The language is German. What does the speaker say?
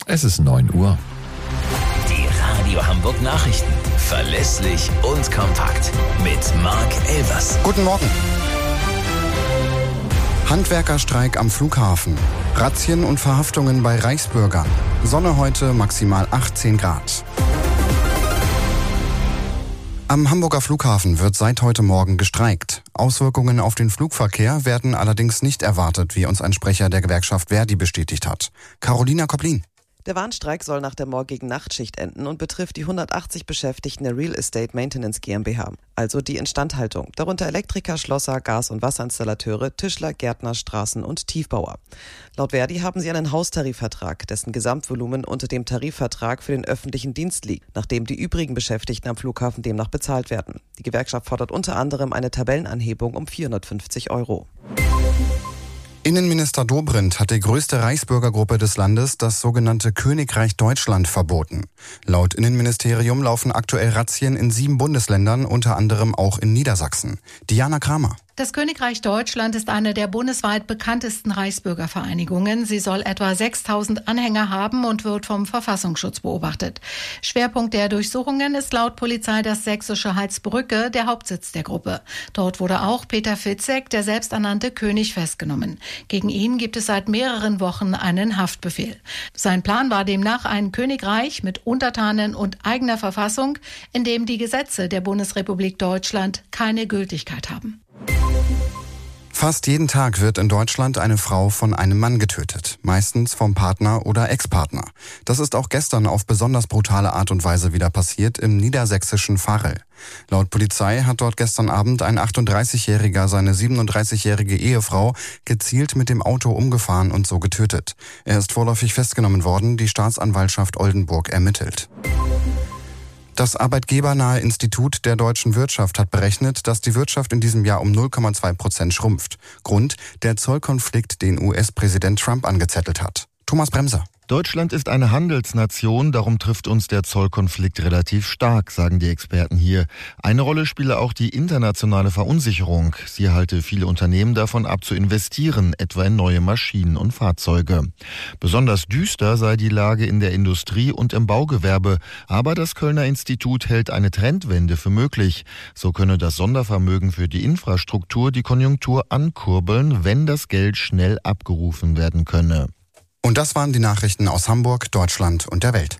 Es ist 9 Uhr. Die Radio Hamburg Nachrichten. Verlässlich und kompakt. Mit Marc Elvers. Guten Morgen. Handwerkerstreik am Flughafen. Razzien und Verhaftungen bei Reichsbürgern. Sonne heute, maximal 18 Grad. Am Hamburger Flughafen wird seit heute Morgen gestreikt. Auswirkungen auf den Flugverkehr werden allerdings nicht erwartet, wie uns ein Sprecher der Gewerkschaft ver.di bestätigt hat. Carolina Koplin. Der Warnstreik soll nach der morgigen Nachtschicht enden und betrifft die 180 Beschäftigten der Real Estate Maintenance GmbH, also die Instandhaltung, darunter Elektriker, Schlosser, Gas- und Wasserinstallateure, Tischler, Gärtner, Straßen- und Tiefbauer. Laut ver.di haben sie einen Haustarifvertrag, dessen Gesamtvolumen unter dem Tarifvertrag für den öffentlichen Dienst liegt, nachdem die übrigen Beschäftigten am Flughafen demnach bezahlt werden. Die Gewerkschaft fordert unter anderem eine Tabellenanhebung um 450 €. Innenminister Dobrindt hat die größte Reichsbürgergruppe des Landes, das sogenannte Königreich Deutschland, verboten. Laut Innenministerium laufen aktuell Razzien in 7 Bundesländern, unter anderem auch in Niedersachsen. Diana Kramer. Das Königreich Deutschland ist eine der bundesweit bekanntesten Reichsbürgervereinigungen. Sie soll etwa 6.000 Anhänger haben und wird vom Verfassungsschutz beobachtet. Schwerpunkt der Durchsuchungen ist laut Polizei das sächsische Halsbrücke, der Hauptsitz der Gruppe. Dort wurde auch Peter Fitzek, der selbsternannte König, festgenommen. Gegen ihn gibt es seit mehreren Wochen einen Haftbefehl. Sein Plan war demnach ein Königreich mit Untertanen und eigener Verfassung, in dem die Gesetze der Bundesrepublik Deutschland keine Gültigkeit haben. Fast jeden Tag wird in Deutschland eine Frau von einem Mann getötet, meistens vom Partner oder Ex-Partner. Das ist auch gestern auf besonders brutale Art und Weise wieder passiert im niedersächsischen Varel. Laut Polizei hat dort gestern Abend ein 38-Jähriger seine 37-jährige Ehefrau gezielt mit dem Auto umgefahren und so getötet. Er ist vorläufig festgenommen worden, die Staatsanwaltschaft Oldenburg ermittelt. Das arbeitgebernahe Institut der deutschen Wirtschaft hat berechnet, dass die Wirtschaft in diesem Jahr um 0,2% schrumpft. Grund: der Zollkonflikt, den US-Präsident Trump angezettelt hat. Thomas Bremser. Deutschland ist eine Handelsnation, darum trifft uns der Zollkonflikt relativ stark, sagen die Experten hier. Eine Rolle spiele auch die internationale Verunsicherung. Sie halte viele Unternehmen davon ab zu investieren, etwa in neue Maschinen und Fahrzeuge. Besonders düster sei die Lage in der Industrie und im Baugewerbe, aber das Kölner Institut hält eine Trendwende für möglich. So könne das Sondervermögen für die Infrastruktur die Konjunktur ankurbeln, wenn das Geld schnell abgerufen werden könne. Und das waren die Nachrichten aus Hamburg, Deutschland und der Welt.